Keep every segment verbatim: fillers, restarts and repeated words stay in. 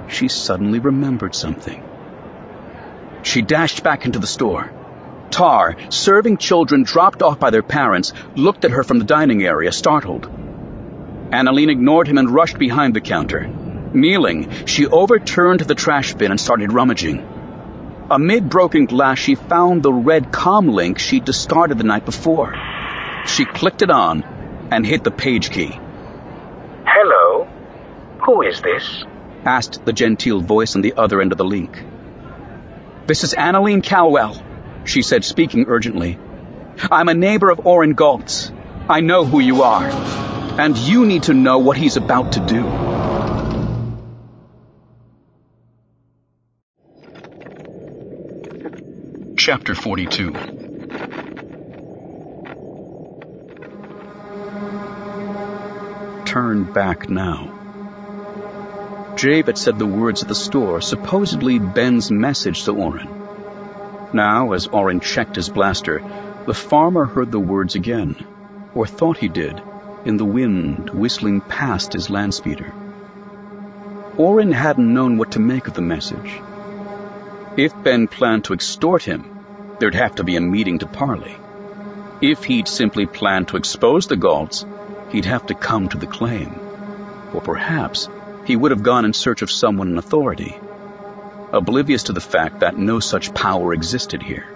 she suddenly remembered something. She dashed back into the store. Tar, serving children dropped off by their parents, looked at her from the dining area, startled. Annalene ignored him and rushed behind the counter. Kneeling, she overturned the trash bin and started rummaging. Amid broken glass, she found the red comm link she'd discarded the night before. She clicked it on and hit the page key. "Hello? Who is this?" asked the genteel voice on the other end of the link. "This is Annalene Calwell," she said, speaking urgently. "I'm a neighbor of Orrin Galt's. I know who you are, and you need to know what he's about to do." Chapter forty-two. Turn back now. Jabe had said the words at the store, supposedly Ben's message to Orrin. Now, as Orrin checked his blaster, the farmer heard the words again, or thought he did, in the wind whistling past his land speeder. Orrin hadn't known what to make of the message. If Ben planned to extort him, there'd have to be a meeting to parley. If he'd simply planned to expose the Galts, he'd have to come to the claim. Or perhaps he would have gone in search of someone in authority, oblivious to the fact that no such power existed here.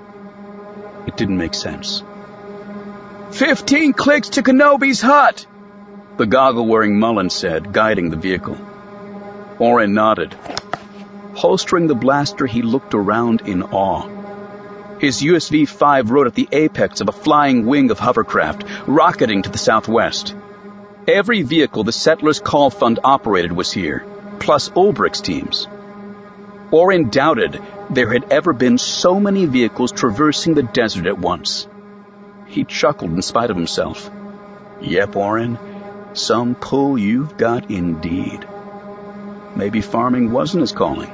It didn't make sense. "Fifteen clicks to Kenobi's hut," the goggle-wearing Mullen said, guiding the vehicle. Orrin nodded. Holstering the blaster, he looked around in awe. His U S V five rode at the apex of a flying wing of hovercraft, rocketing to the southwest. Every vehicle the Settlers' Call Fund operated was here, plus Ulbricht's teams. Orrin doubted there had ever been so many vehicles traversing the desert at once. He chuckled in spite of himself. "Yep, Orrin, some pull you've got indeed." Maybe farming wasn't his calling.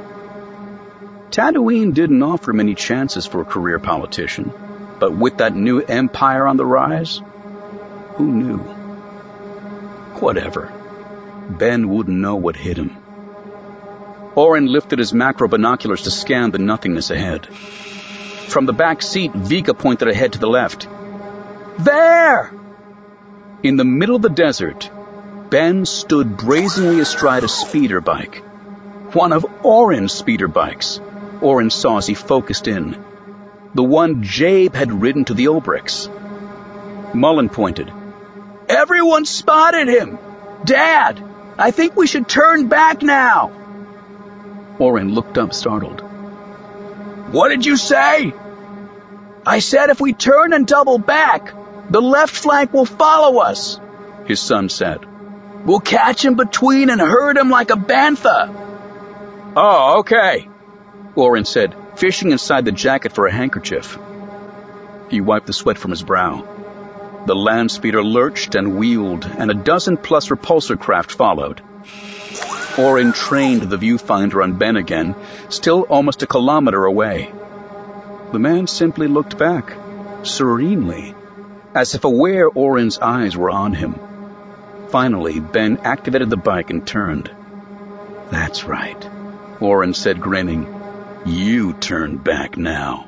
Tatooine didn't offer many chances for a career politician, but with that new empire on the rise, who knew? Whatever. Ben wouldn't know what hit him. Orrin lifted his macro binoculars to scan the nothingness ahead. From the back seat, Vika pointed ahead to the left. "There!" In the middle of the desert, Ben stood brazenly astride a speeder bike. One of Orrin's speeder bikes, Orrin saw as he focused in. The one Jabe had ridden to the Ulbrichts. Mullen pointed. "Everyone spotted him! Dad, I think we should turn back now!" Orrin looked up, startled. "What did you say?" "I said if we turn and double back, the left flank will follow us," his son said. "We'll catch him between and herd him like a bantha." "Oh, okay," Orrin said, fishing inside the jacket for a handkerchief. He wiped the sweat from his brow. The land speeder lurched and wheeled, and a dozen-plus repulsor craft followed. Orrin trained the viewfinder on Ben again, still almost a kilometer away. The man simply looked back, serenely, as if aware Orrin's eyes were on him. Finally, Ben activated the bike and turned. "That's right," Orrin said, grinning. "You turn back now."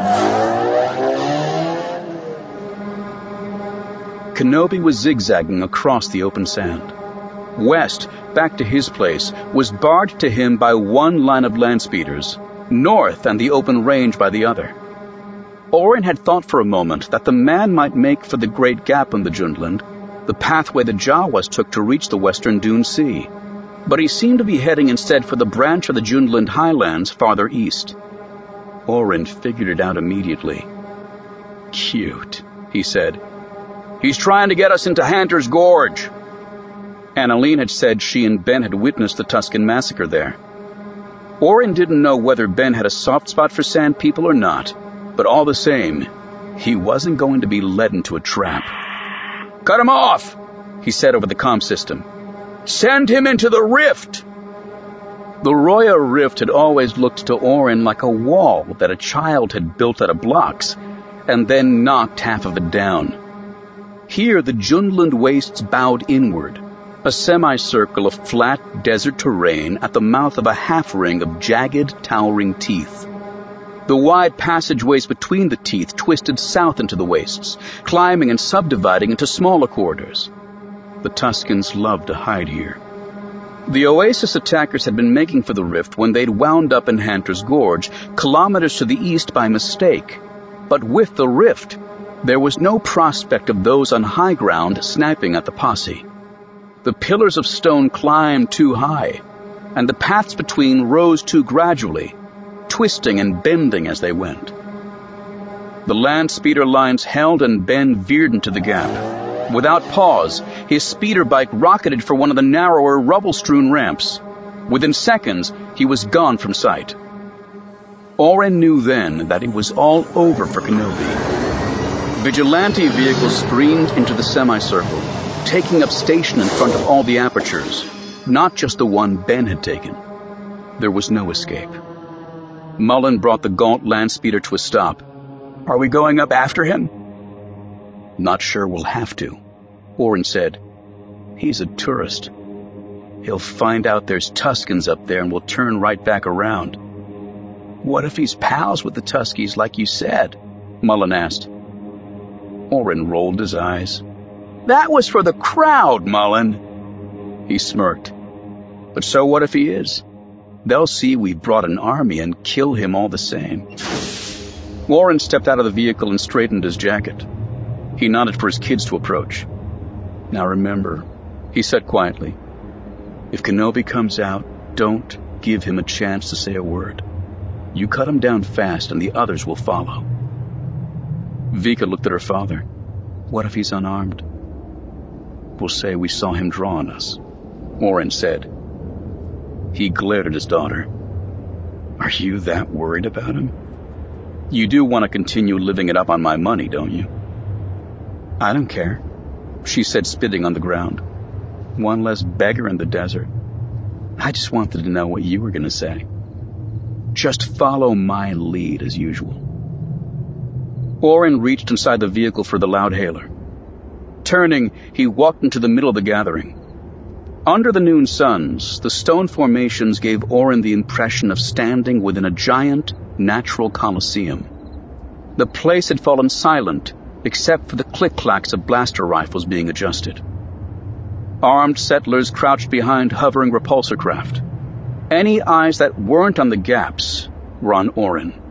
Kenobi was zigzagging across the open sand. West, back to his place, was barred to him by one line of land speeders, north and the open range by the other. Orrin had thought for a moment that the man might make for the Great Gap in the Jundland, the pathway the Jawas took to reach the western Dune Sea, but he seemed to be heading instead for the branch of the Jundland highlands farther east. Orrin figured it out immediately. "Cute," he said. "He's trying to get us into Hunter's Gorge." Annalene had said she and Ben had witnessed the Tusken massacre there. Orrin didn't know whether Ben had a soft spot for sand people or not, but all the same, he wasn't going to be led into a trap. "Cut him off," he said over the comm system. "Send him into the rift." The Roya Rift had always looked to Orrin like a wall that a child had built out of blocks, and then knocked half of it down. Here the Jundland wastes bowed inward, A semicircle of flat desert terrain at the mouth of a half-ring of jagged, towering teeth. The wide passageways between the teeth twisted south into the wastes, climbing and subdividing into smaller corridors. The Tuskens loved to hide here. The Oasis attackers had been making for the rift when they'd wound up in Hunter's Gorge, kilometers to the east by mistake. But with the rift, there was no prospect of those on high ground snapping at the posse. The pillars of stone climbed too high, and the paths between rose too gradually, twisting and bending as they went. The land speeder lines held and Ben veered into the gap. Without pause, his speeder bike rocketed for one of the narrower, rubble-strewn ramps. Within seconds, he was gone from sight. Oren knew then that it was all over for Kenobi. Vigilante vehicles streamed into the semicircle, taking up station in front of all the apertures, not just the one Ben had taken. There was no escape. Mullen brought the gaunt land speeder to a stop. "Are we going up after him?" "Not sure we'll have to," Oren said. "He's a tourist. He'll find out there's Tuskens up there and will turn right back around." "What if he's pals with the Tuskies like you said?" Mullen asked. Oren rolled his eyes. "That was for the crowd, Mullen." He smirked. "But so what if he is? They'll see we brought an army and kill him all the same." Warren stepped out of the vehicle and straightened his jacket. He nodded for his kids to approach. "Now remember," he said quietly, "if Kenobi comes out, don't give him a chance to say a word. You cut him down fast and the others will follow." Vika looked at her father. "What if he's unarmed?" "We'll say we saw him draw on us," Warren said. He glared at his daughter. "Are you that worried about him? You do want to continue living it up on my money, don't you?" "I don't care," she said, spitting on the ground. "One less beggar in the desert. I just wanted to know what you were going to say." "Just follow my lead as usual." Oren reached inside the vehicle for the loudhailer. Turning, he walked into the middle of the gathering. Under the noon suns, the stone formations gave Oren the impression of standing within a giant, natural coliseum. The place had fallen silent, except for the click-clacks of blaster rifles being adjusted. Armed settlers crouched behind hovering repulsor craft. Any eyes that weren't on the gaps were on Oren.